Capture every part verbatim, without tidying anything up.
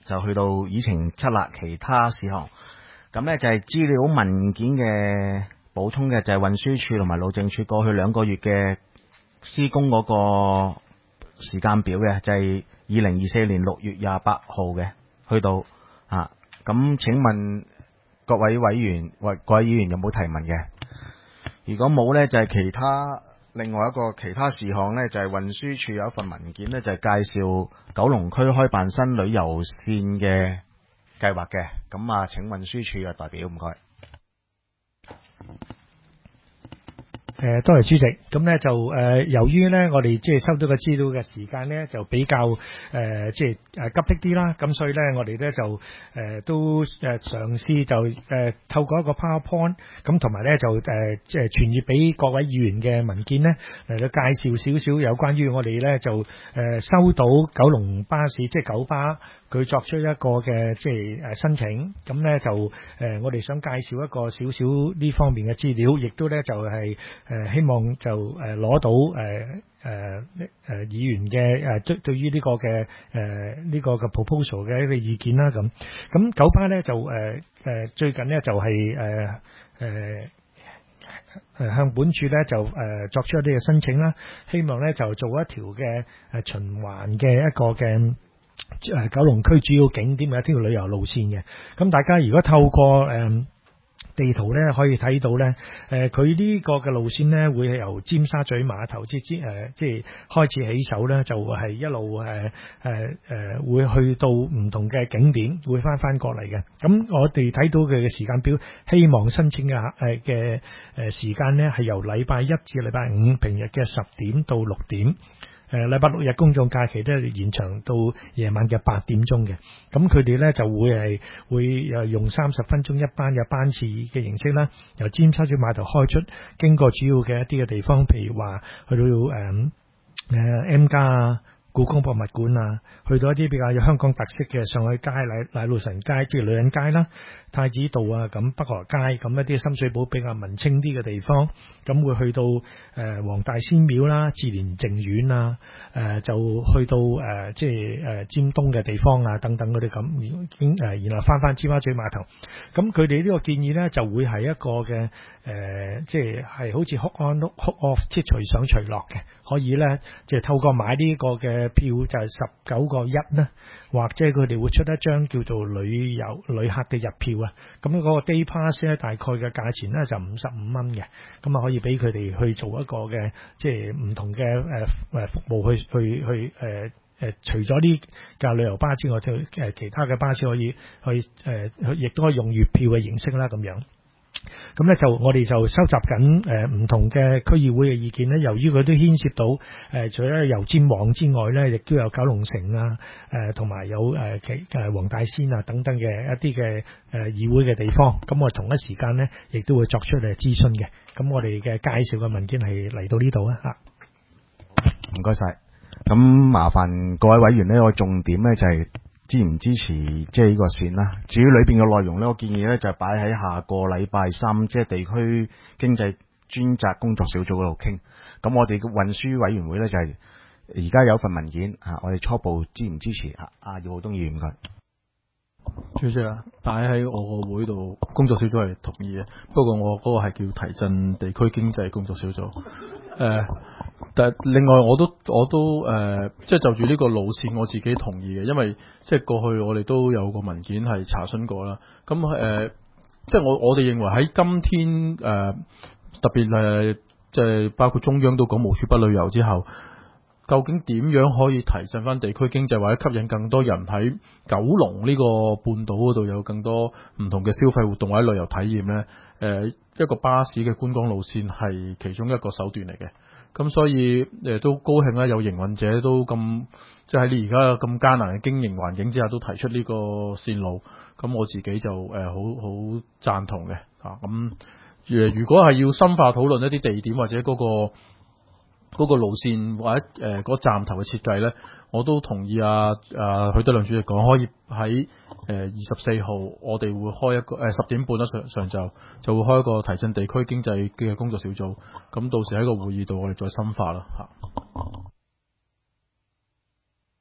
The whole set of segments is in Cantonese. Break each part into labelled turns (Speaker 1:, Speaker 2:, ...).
Speaker 1: 就去到議程七啦，其他事項。咁呢就係資料文件嘅補充嘅，就係運輸署同埋路政署過去兩個月嘅施工嗰個時間表嘅，就係二零二四年六月廿八號嘅，去到啊。咁請問各位委員或各位議員有冇提問嘅？如果冇呢，就係其他另外一個其他事項呢，就係運輸署有一份文件呢，就係介紹九龍區開辦新旅遊線嘅計劃嘅。咁啊，請運輸署嘅代表，唔該。
Speaker 2: 誒，多謝主席。咁咧就誒，由於咧我哋即係收到嘅資料嘅時間咧就比較誒即係誒急迫啲啦，咁所以咧我哋咧就誒都誒嘗試就誒透過一個 PowerPoint，咁同埋咧就誒即係傳閱俾各位議員嘅文件咧嚟到介紹少少有關於我哋咧就誒收到九龍巴士即係九巴佢作出一個嘅即係誒申請，咁咧就誒我哋想介紹一個少少呢方面嘅資料，亦都咧就係誒希望就誒攞到誒誒誒議員嘅誒對對於呢個嘅誒呢個嘅 proposal 嘅一個意見啦。咁咁九巴咧就誒誒最近咧就係誒誒誒向本署咧就誒作出一啲嘅申請啦，希望咧就做一條嘅誒循環嘅一個嘅誒九龍區主要景點嘅一條旅遊路線嘅。咁大家如果透過誒地圖咧可以睇到咧，誒佢呢個嘅路線咧會係由尖沙咀碼頭即係誒即係開始起手咧，就係一路誒誒誒會去到唔同嘅景點，會翻翻過嚟嘅。咁我哋睇到佢嘅時間表，希望申請嘅誒嘅誒時間咧係由禮拜一至禮拜五平日嘅十點到六點。誒禮拜六日公眾假期都係延長到夜晚嘅八點鐘嘅，咁佢哋咧就會係會誒用三十分鐘一班嘅班次嘅形式啦，由尖沙咀碼頭開出，經過主要嘅一啲嘅地方，譬如話去到誒誒 M 加啊、故宮博物館啊，去到一啲比較有香港特色嘅上海街、奶奶路臣街，即係女人街啦、太子道啊，咁北河街，咁一啲深水埗比較文青啲嘅地方，咁會去到誒黃大仙廟啦、志蓮淨苑啊，誒就去到誒即係誒尖東嘅地方啊，等等嗰啲咁，經誒然後翻翻尖沙咀碼頭，咁佢哋呢個建議咧就會係一個嘅誒，即係係好似 hook on hook off， 即係隨上隨落嘅，可以咧即係透過買呢個嘅票就係十九個一啦，或者佢哋會出一張叫做旅遊旅客嘅入票啊，咁嗰個 day pass 咧大概嘅價錢咧就五十五蚊嘅，咁啊可以俾佢哋去做一個嘅即係唔同嘅誒誒服務去去去誒誒，除咗呢架旅遊巴之外，誒其他嘅巴士可以去誒，亦都可以用月票嘅形式啦，咁樣。咁咧就我哋就收集緊誒唔同嘅區議會嘅意見咧，由於佢都牽涉到誒、呃、除咗油尖旺之外咧，亦都有九龍城啊，誒同埋有誒其誒黃大仙啊等等嘅一啲嘅誒議會嘅地方，咁我同一時間咧亦都會作出嚟諮詢嘅。咁我哋嘅介紹嘅文件係嚟到呢度啊嚇。
Speaker 1: 唔該晒。咁麻煩各位委員呢，我重點咧就係、是。支唔支持即係呢個線啦？至於裏邊嘅內容呢，我建議呢就擺喺下個禮拜三，即係地區經濟專責工作小組嗰度傾。咁我哋嘅運輸委員會呢，就係而家有份文件啊，我哋初步支唔支持啊？阿姚浩東議員唔該。
Speaker 3: 主席啊，擺喺我個會度工作小組係同意嘅，不過我嗰個係叫提振地區經濟工作小組。誒、呃，但另外我都我都誒、呃，即係就住呢個路線，我自己同意嘅，因為即係過去我哋都有個文件係查詢過啦。咁誒、呃，即係我我哋認為喺今天誒、呃，特別誒，即係包括中央都講無處不旅遊之後。究竟點樣可以提振翻地區經濟，或者吸引更多人喺九龍呢個半島嗰度有更多唔同嘅消費活動或者旅遊體驗呢？誒、呃，一個巴士嘅觀光路線係其中一個手段嚟嘅。咁所以誒、呃、都高興啦，有營運者都咁即係喺你而家咁艱難嘅經營環境之下，都提出呢個線路。咁我自己就誒好好贊同嘅啊。咁誒如果係要深化討論一啲地點或者嗰、嗰個。嗰個路線或者誒嗰、呃嗰個站頭嘅設計咧，我都同意啊啊許德亮主席講，可以喺誒二十四號，我哋會開一個誒十、呃、點半啦上上晝就會開一個提振地區經濟嘅工作小組，咁到時喺個會議度我哋再深化啦嚇。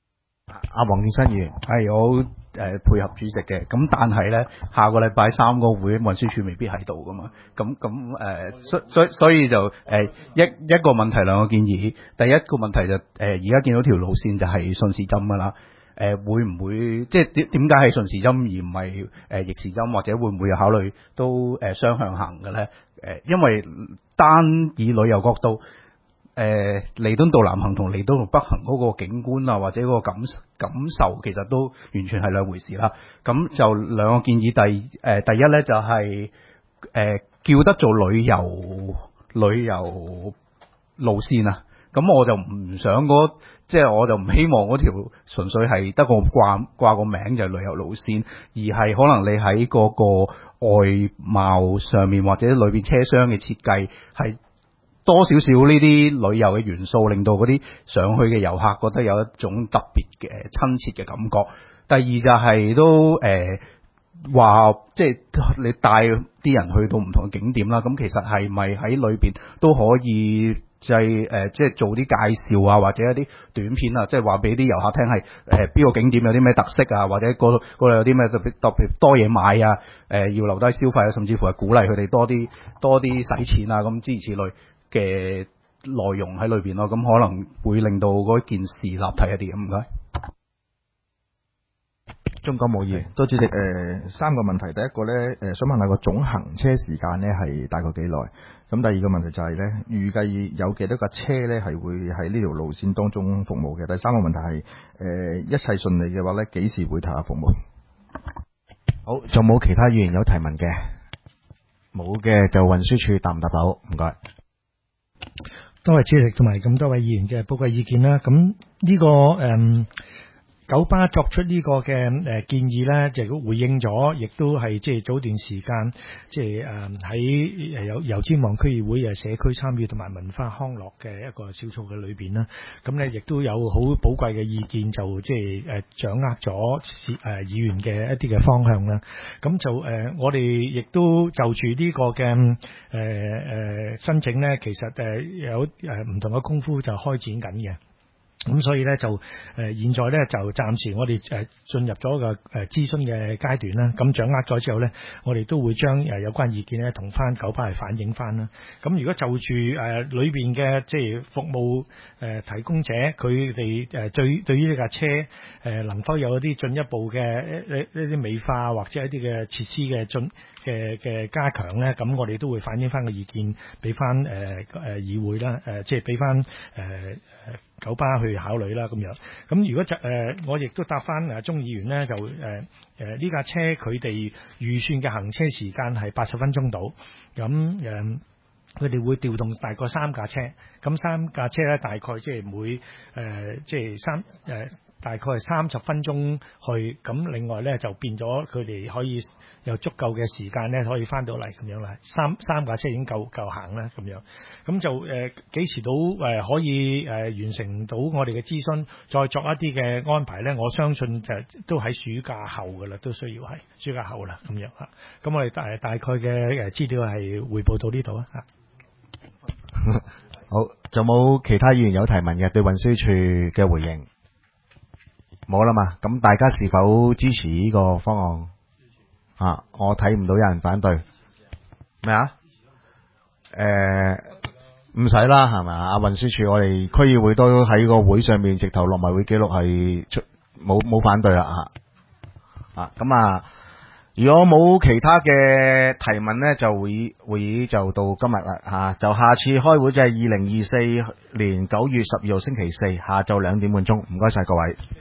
Speaker 1: 阿黃建新議員
Speaker 4: 係我誒、呃、配合主席嘅，咁但係咧下個禮拜三個會運輸署未必喺度噶嘛，咁咁誒，所所所以就誒、呃、一一個問題兩個建議，第一個問題就誒而家見到條路線就係順時針噶啦，誒、呃、會唔會即係點點解係順時針而唔係誒逆時針，或者會唔會有考慮都誒雙、呃、向行嘅咧？誒、呃、因為單以旅遊角度。誒彌敦道南行同彌敦道北行嗰個景觀啊，或者嗰個感感受，其實都完全係兩回事啦。咁就兩個建議，第誒、呃、第一咧就係、是、誒、呃、叫得做旅遊旅遊路線啊。咁我就唔想嗰即係我就唔希望嗰條純粹係得個掛掛個名就係旅遊路線，而係可能你喺嗰個外貌上面或者裏邊車廂嘅設計係。多少少呢啲旅遊嘅元素，令到嗰啲上去嘅遊客覺得有一種特別嘅親切嘅感覺。第二就係都誒話，即係你帶啲人去到唔同嘅景點啦。咁其實係咪喺裏邊都可以就係誒即係做啲介紹啊，或者一啲短片啊，即係話俾啲遊客聽係誒邊個景點有啲咩特色啊，或者嗰度嗰度有啲咩特別特別多嘢買啊，誒、呃、要留低消費啊，甚至乎係鼓勵佢哋多啲多啲使錢啊，咁諸如此類嘅內容喺裏邊咯，咁可能會令到嗰件事立體一啲咁。唔該，
Speaker 1: 中國冇嘢。
Speaker 5: 多主席，誒、呃、三個問題，第一個咧，誒、呃、想問下個總行車時間咧係大概幾耐？咁第二個問題就係咧，預計有幾多架車咧係會喺呢條路線當中服務嘅？第三個問題係，誒、呃、一切順利嘅話咧，幾時會投入服務？
Speaker 1: 好，仲冇其他議員有提問嘅？冇嘅就運輸署答唔答到？唔該。
Speaker 2: 多位主席同埋咁多位議員嘅寶貴意見啦，咁呢、這個誒、嗯、九巴作出呢個嘅誒建議咧，就回應咗，亦都係即係早段時間即係誒喺有油尖旺區議會誒社區參與同埋文化康樂嘅一個小組嘅裏邊啦，咁咧亦都有好寶貴嘅意見，就即係誒掌握咗誒議員嘅一啲嘅方向啦。咁就誒、呃、我哋亦都就住呢個嘅誒誒申請咧，其實誒有誒唔同嘅功夫就開展緊嘅。咁所以咧就誒、呃、現在咧就暫時我哋誒進入咗個誒諮詢嘅階段啦。咁掌握咗之後咧，我哋都會將誒有關意見咧同翻九巴係反映翻啦。咁如果就住誒裏邊嘅即係服務誒、呃、提供者，佢哋誒對對於呢架車誒、呃、能否有一啲進一步嘅一一啲美化或者一啲嘅設施嘅進嘅嘅加強咧，咁我哋都會反映翻個意見俾翻誒誒議會啦，誒、呃、即係俾翻誒誒九巴去考慮啦咁樣。咁如果就誒、呃、我亦都答翻誒鍾議員咧，就誒誒呢架車佢哋預算嘅行車時間係八十分鐘到，咁誒佢哋會調動大概三架車，咁三架車咧大概即係每誒、呃、即係三誒。呃大概係三十分鐘去，咁另外咧就變咗佢哋可以有足夠嘅時間咧，可以翻到嚟咁樣啦。三三架車已經夠夠行啦，咁樣咁就誒幾、呃、時到誒、呃、可以誒、呃、完成到我哋嘅諮詢，再作一啲嘅安排咧。我相信就都喺暑假後噶啦，都需要係暑假後啦咁樣嚇。咁我哋大大概嘅誒資料係彙報到呢度啊嚇。
Speaker 1: 好，仲冇其他議員有提問嘅對運輸署嘅回應？冇啦嘛，咁大家是否支持呢個方案？啊，我睇唔到有人反對。咩啊？誒，唔使啦，係咪啊？運輸署我哋區議會都喺個會上面直頭落埋會記錄係出冇冇反對啦啊！啊，咁啊，如果冇其他嘅提問呢，就會會議就到今日啦嚇，就下次開會就係二零二四年九月十二號星期四下晝兩點半鐘，唔該晒各位。